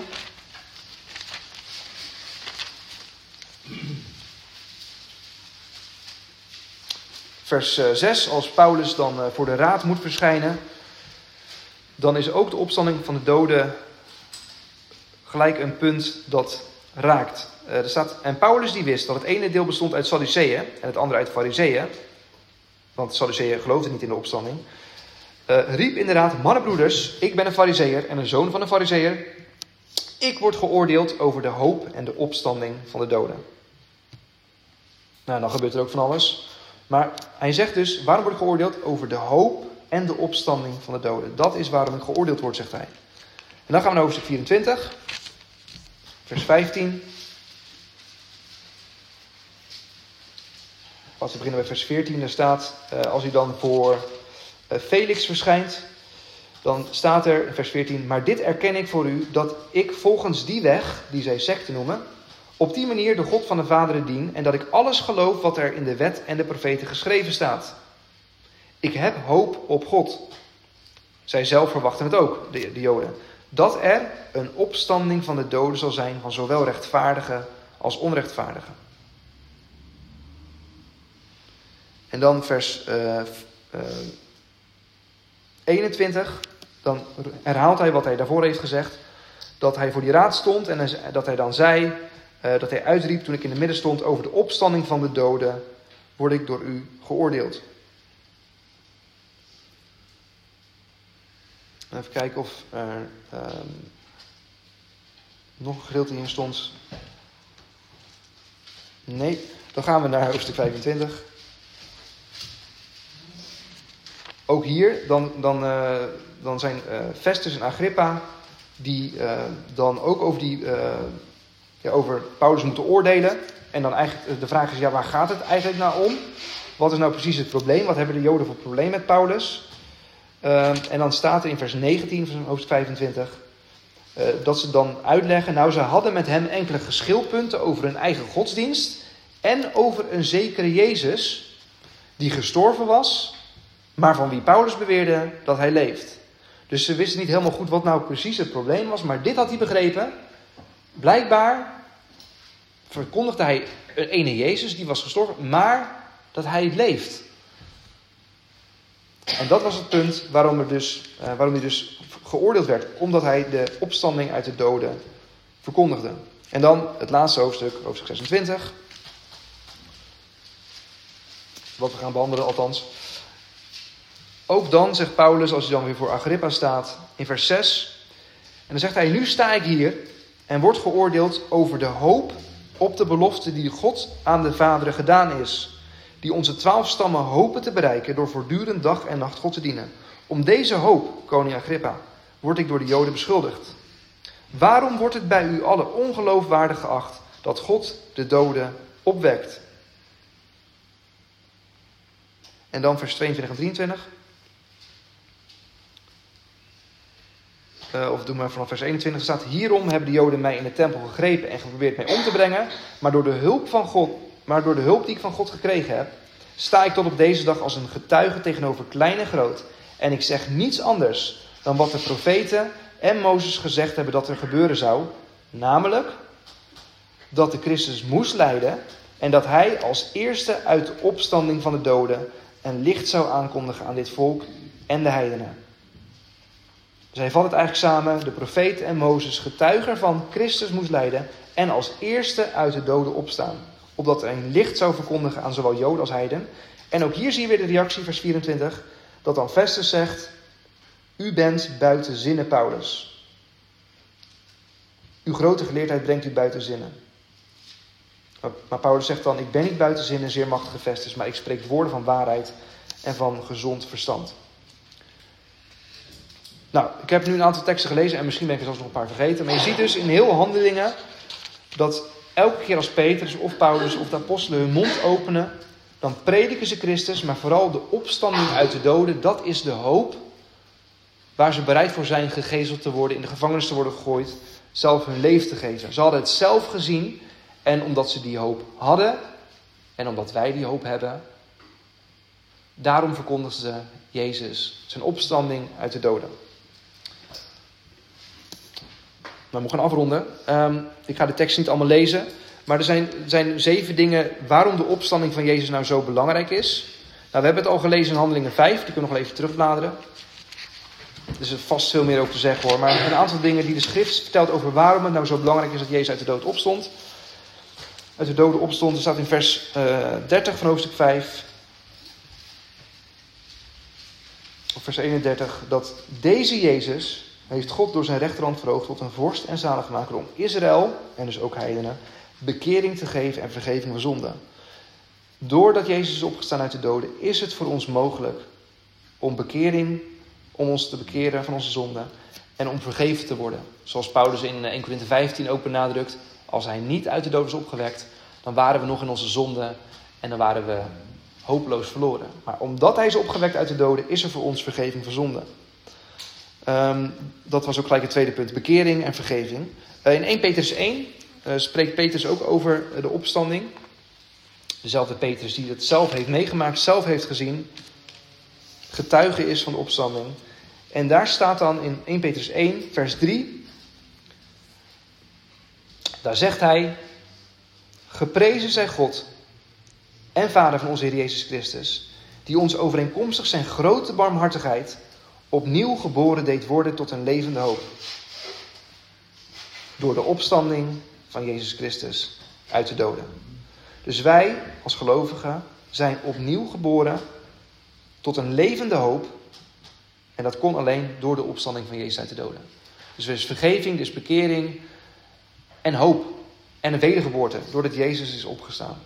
Vers 6, als Paulus dan voor de raad moet verschijnen, dan is ook de opstanding van de doden gelijk een punt dat raakt. Er staat, en Paulus die wist dat het ene deel bestond uit Sadduceeën en het andere uit Farizeeën, want Sadduceeën geloofden niet in de opstanding, riep inderdaad, mannenbroeders, ik ben een Farizeeër en een zoon van een Farizeeër. Ik word geoordeeld over de hoop en de opstanding van de doden. Nou, dan gebeurt er ook van alles. Maar hij zegt dus, waarom word ik geoordeeld? Over de hoop en de opstanding van de doden. Dat is waarom ik geoordeeld word, zegt hij. En dan gaan we naar hoofdstuk 24, vers 15. Als we beginnen bij vers 14, daar staat, als u dan voor Felix verschijnt, dan staat er in vers 14, maar dit erken ik voor u, dat ik volgens die weg, die zij secte noemen, op die manier de God van de vaderen dien en dat ik alles geloof wat er in de wet en de profeten geschreven staat. Ik heb hoop op God. Zij zelf verwachten het ook, de Joden. Dat er een opstanding van de doden zal zijn van zowel rechtvaardigen als onrechtvaardigen. En dan vers 21, dan herhaalt hij wat hij daarvoor heeft gezegd. Dat hij voor die raad stond en dat hij dan zei, dat hij uitriep toen ik in het midden stond, over de opstanding van de doden word ik door u geoordeeld. Even kijken of er nog een gedeelte in stond. Nee, dan gaan we naar hoofdstuk 25. Ook hier, dan zijn Festus en Agrippa, die dan ook over Paulus moeten oordelen. En dan eigenlijk de vraag is, ja, waar gaat het eigenlijk nou om? Wat is nou precies het probleem? Wat hebben de Joden voor probleem met Paulus? En dan staat er in vers 19 van hoofdstuk 25... dat ze dan uitleggen, nou, ze hadden met hem enkele geschilpunten over hun eigen godsdienst en over een zekere Jezus die gestorven was, maar van wie Paulus beweerde dat hij leeft. Dus ze wisten niet helemaal goed wat nou precies het probleem was, maar dit had hij begrepen. Blijkbaar verkondigde hij een ene Jezus die was gestorven, maar dat hij leeft. En dat was het punt waarom hij dus geoordeeld werd. Omdat hij de opstanding uit de doden verkondigde. En dan het laatste hoofdstuk, hoofdstuk 26. Wat we gaan behandelen althans. Ook dan zegt Paulus, als hij dan weer voor Agrippa staat, in vers 6. En dan zegt hij, nu sta ik hier en word geoordeeld over de hoop op de belofte die God aan de vaderen gedaan is. Die onze 12 stammen hopen te bereiken door voortdurend dag en nacht God te dienen. Om deze hoop, koning Agrippa, word ik door de Joden beschuldigd. Waarom wordt het bij u allen ongeloofwaardig geacht dat God de doden opwekt? En dan vers 22 en 23. Of doe maar vanaf vers 21 staat. Hierom hebben de Joden mij in de tempel gegrepen en geprobeerd mij om te brengen. Maar door de hulp die ik van God gekregen heb, sta ik tot op deze dag als een getuige tegenover klein en groot. En ik zeg niets anders dan wat de profeten en Mozes gezegd hebben dat er gebeuren zou. Namelijk dat de Christus moest lijden en dat hij als eerste uit de opstanding van de doden een licht zou aankondigen aan dit volk en de heidenen. Dus hij vat het eigenlijk samen. De profeten en Mozes getuigen ervan Christus moest lijden en als eerste uit de doden opstaan. Opdat hij een licht zou verkondigen aan zowel Joden als heiden. En ook hier zie je weer de reactie, vers 24. Dat dan Festus zegt, u bent buiten zinnen, Paulus. Uw grote geleerdheid brengt u buiten zinnen. Maar Paulus zegt dan, ik ben niet buiten zinnen, zeer machtige Festus, maar ik spreek woorden van waarheid en van gezond verstand. Nou, ik heb nu een aantal teksten gelezen en misschien ben ik er zelfs nog een paar vergeten. Maar je ziet dus in heel Handelingen dat elke keer als Petrus of Paulus of de apostelen hun mond openen, dan prediken ze Christus, maar vooral de opstanding uit de doden, dat is de hoop waar ze bereid voor zijn gegezeld te worden, in de gevangenis te worden gegooid, zelf hun leven te geven. Ze hadden het zelf gezien en omdat ze die hoop hadden en omdat wij die hoop hebben, daarom verkondigden ze Jezus, zijn opstanding uit de doden. Nou, we gaan afronden. Ik ga de tekst niet allemaal lezen, maar er zijn 7 dingen waarom de opstanding van Jezus nou zo belangrijk is. Nou, we hebben het al gelezen in Handelingen 5, die kunnen we nog wel even terugbladeren. Er is vast veel meer over te zeggen hoor. Maar een aantal dingen die de schrift vertelt over waarom het nou zo belangrijk is dat Jezus uit de dood opstond. Uit de doden opstond, er staat in vers 30 van hoofdstuk 5. Of vers 31. Dat deze Jezus heeft God door zijn rechterhand verhoogd tot een vorst en zaligmaker om Israël, en dus ook heidenen, bekering te geven en vergeving van zonden. Doordat Jezus is opgestaan uit de doden, is het voor ons mogelijk om ons te bekeren van onze zonden en om vergeven te worden. Zoals Paulus in 1 Korinthe 15 ook benadrukt, als hij niet uit de dood is opgewekt, dan waren we nog in onze zonden en dan waren we hopeloos verloren. Maar omdat hij is opgewekt uit de doden, is er voor ons vergeving van zonden. Dat was ook gelijk het tweede punt, bekering en vergeving. In 1 Petrus 1 spreekt Petrus ook over de opstanding. Dezelfde Petrus die het zelf heeft meegemaakt, zelf heeft gezien, getuige is van de opstanding. En daar staat dan in 1 Petrus 1, vers 3. Daar zegt hij: geprezen zij God en Vader van onze Heer Jezus Christus, die ons overeenkomstig zijn grote barmhartigheid opnieuw geboren deed worden tot een levende hoop. Door de opstanding van Jezus Christus uit de doden. Dus wij als gelovigen zijn opnieuw geboren tot een levende hoop. En dat kon alleen door de opstanding van Jezus uit de doden. Dus er is vergeving, dus bekering en hoop. En een wedergeboorte, doordat Jezus is opgestaan.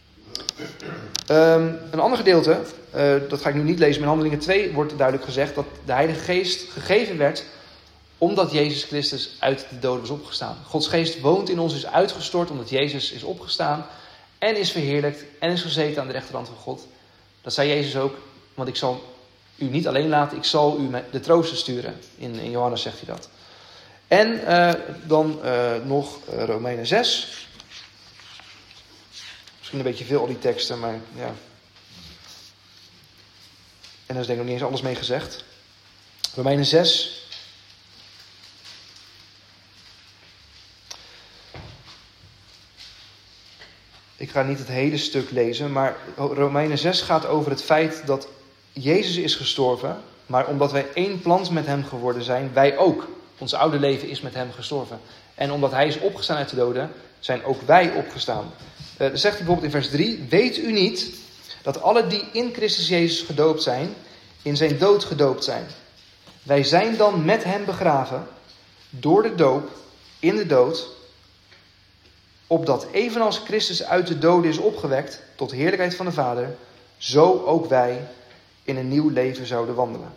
Een ander gedeelte, dat ga ik nu niet lezen, maar in Handelingen 2 wordt duidelijk gezegd dat de Heilige Geest gegeven werd omdat Jezus Christus uit de doden was opgestaan. Gods Geest woont in ons, is uitgestort omdat Jezus is opgestaan en is verheerlijkt en is gezeten aan de rechterhand van God. Dat zei Jezus ook, want ik zal u niet alleen laten, ik zal u de trooster sturen. In Johannes zegt hij dat. En dan nog Romeinen 6. Misschien een beetje veel al die teksten, maar ja. En daar is denk ik nog niet eens alles mee gezegd. Romeinen 6. Ik ga niet het hele stuk lezen, maar Romeinen 6 gaat over het feit dat Jezus is gestorven, maar omdat wij één plant met hem geworden zijn, wij ook. Ons oude leven is met hem gestorven. En omdat hij is opgestaan uit de doden, zijn ook wij opgestaan. Dan zegt hij bijvoorbeeld in vers 3, weet u niet dat alle die in Christus Jezus gedoopt zijn, in zijn dood gedoopt zijn. Wij zijn dan met hem begraven, door de doop, in de dood, opdat evenals Christus uit de doden is opgewekt, tot de heerlijkheid van de Vader, zo ook wij in een nieuw leven zouden wandelen.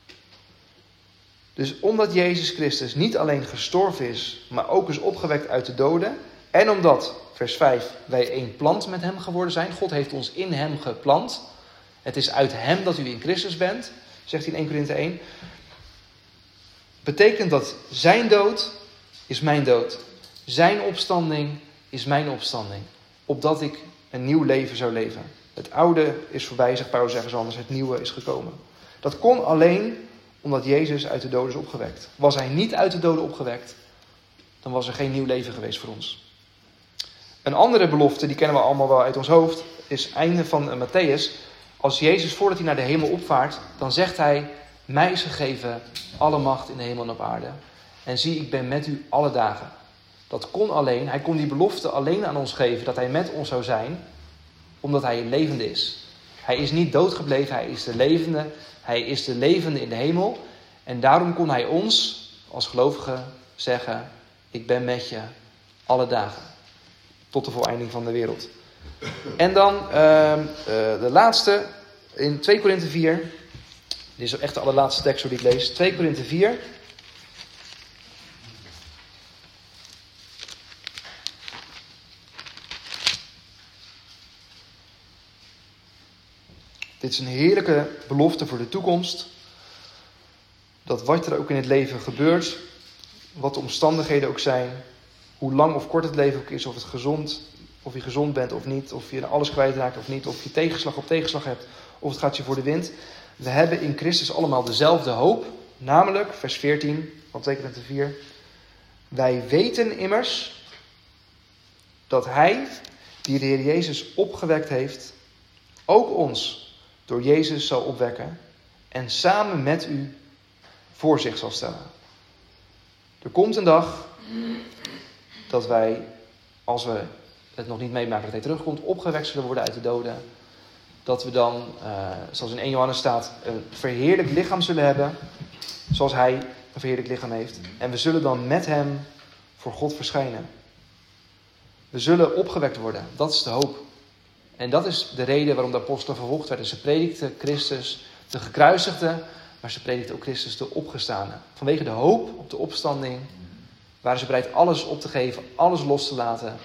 Dus omdat Jezus Christus niet alleen gestorven is, maar ook is opgewekt uit de doden, en omdat, vers 5, wij één plant met hem geworden zijn, God heeft ons in hem geplant, het is uit hem dat u in Christus bent, zegt hij in 1 Korinthe 1, betekent dat zijn dood is mijn dood, zijn opstanding is mijn opstanding, opdat ik een nieuw leven zou leven. Het oude is voorbij, zegt Paulus ergens anders, het nieuwe is gekomen. Dat kon alleen omdat Jezus uit de doden is opgewekt. Was hij niet uit de doden opgewekt, dan was er geen nieuw leven geweest voor ons. Een andere belofte, die kennen we allemaal wel uit ons hoofd, is het einde van Matthäus. Als Jezus, voordat hij naar de hemel opvaart, dan zegt hij, mij is gegeven alle macht in de hemel en op aarde. En zie, ik ben met u alle dagen. Dat kon alleen, hij kon die belofte alleen aan ons geven, dat hij met ons zou zijn, omdat hij levende is. Hij is niet doodgebleven, hij is de levende. Hij is de levende in de hemel. En daarom kon hij ons, als gelovigen, zeggen, ik ben met je alle dagen. Tot de voleinding van de wereld. En dan de laatste, in 2 Korinthe 4. Dit is echt de allerlaatste tekst die ik lees. 2 Korinthe 4. Dit is een heerlijke belofte voor de toekomst. dat wat er ook in het leven gebeurt, wat de omstandigheden ook zijn, hoe lang of kort het leven ook is, of je gezond bent of niet, of je alles kwijtraakt of niet, of je tegenslag op tegenslag hebt, of het gaat je voor de wind. We hebben in Christus allemaal dezelfde hoop, namelijk, vers 14 van 2 Korinthe 4, wij weten immers dat Hij, die de Heer Jezus opgewekt heeft, ook ons door Jezus zal opwekken en samen met u voor zich zal stellen. Er komt een dag dat wij, als we het nog niet meemaken dat Hij terugkomt, opgewekt zullen worden uit de doden. Dat we dan, zoals in 1 Johannes staat, een verheerlijk lichaam zullen hebben, zoals Hij een verheerlijk lichaam heeft. En we zullen dan met Hem voor God verschijnen. We zullen opgewekt worden. Dat is de hoop. En dat is de reden waarom de apostelen vervolgd werden. Ze predikten Christus, de gekruisigde, maar ze predikten ook Christus, de opgestane. Vanwege de hoop op de opstanding waren ze bereid alles op te geven, alles los te laten.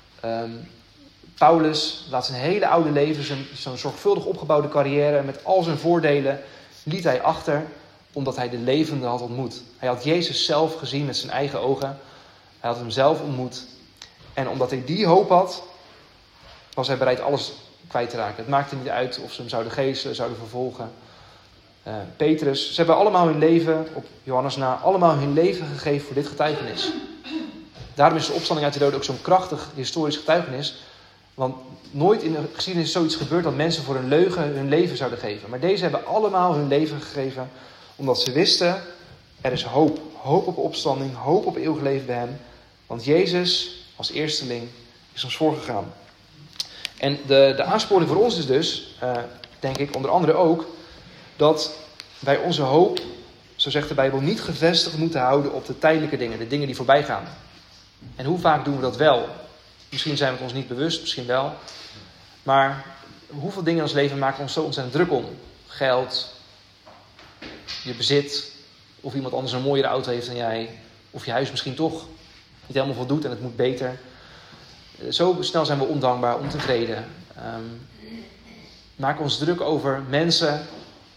Paulus laat zijn hele oude leven, zo'n zorgvuldig opgebouwde carrière met al zijn voordelen, liet hij achter, omdat hij de levende had ontmoet. Hij had Jezus zelf gezien met zijn eigen ogen. Hij had hem zelf ontmoet. En omdat hij die hoop had, was hij bereid alles kwijt te raken. Het maakte niet uit of ze hem zouden geeselen, zouden vervolgen. Petrus, ze hebben allemaal hun leven, op Johannes na, allemaal hun leven gegeven voor dit getuigenis. Daarom is de opstanding uit de doden ook zo'n krachtig historisch getuigenis. Want nooit in de geschiedenis is zoiets gebeurd dat mensen voor een leugen hun leven zouden geven. Maar deze hebben allemaal hun leven gegeven omdat ze wisten, er is hoop. Hoop op opstanding, hoop op eeuwig leven bij Hem. Want Jezus als eersteling is ons voorgegaan. En de aansporing voor ons is dus, denk ik onder andere ook, dat wij onze hoop, zo zegt de Bijbel, niet gevestigd moeten houden op de tijdelijke dingen, de dingen die voorbij gaan. En hoe vaak doen we dat wel? Misschien zijn we het ons niet bewust, misschien wel. Maar hoeveel dingen in ons leven maken ons zo ontzettend druk om? Geld, je bezit, of iemand anders een mooiere auto heeft dan jij, of je huis misschien toch niet helemaal voldoet en het moet beter. Zo snel zijn we ondankbaar, ontevreden. Maken ons druk over mensen.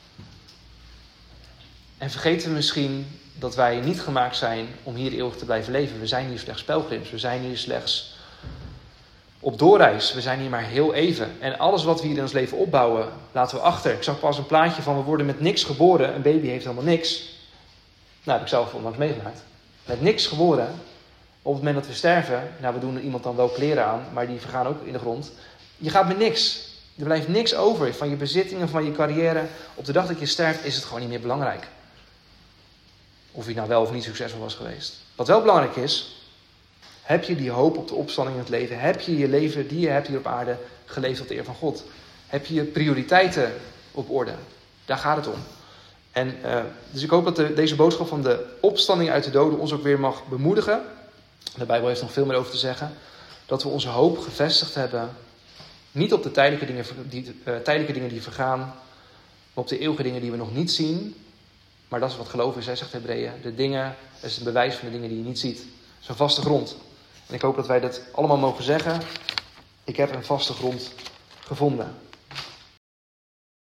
En vergeten we misschien dat wij niet gemaakt zijn om hier eeuwig te blijven leven. We zijn hier slechts pelgrims. We zijn hier slechts op doorreis. We zijn hier maar heel even. En alles wat we hier in ons leven opbouwen, laten we achter. Ik zag pas een plaatje van we worden met niks geboren. Een baby heeft helemaal niks. Nou, heb ik zelf onlangs meegemaakt. Met niks geboren. Op het moment dat we sterven, nou, we doen iemand dan wel kleren aan, maar die vergaan ook in de grond. Je gaat met niks. Er blijft niks over van je bezittingen, van je carrière. Op de dag dat je sterft is het gewoon niet meer belangrijk. Of je nou wel of niet succesvol was geweest. Wat wel belangrijk is, heb je die hoop op de opstanding in het leven? Heb je je leven die je hebt hier op aarde geleefd tot de eer van God? Heb je je prioriteiten op orde? Daar gaat het om. En dus ik hoop dat deze boodschap van de opstanding uit de doden ons ook weer mag bemoedigen. De Bijbel heeft nog veel meer over te zeggen. Dat we onze hoop gevestigd hebben. Niet op de tijdelijke dingen die vergaan. Maar op de eeuwige dingen die we nog niet zien. Maar dat is wat geloof is, hè, zegt Hebreeën. De dingen, dat is een bewijs van de dingen die je niet ziet. Dat is een vaste grond. En ik hoop dat wij dat allemaal mogen zeggen. Ik heb een vaste grond gevonden.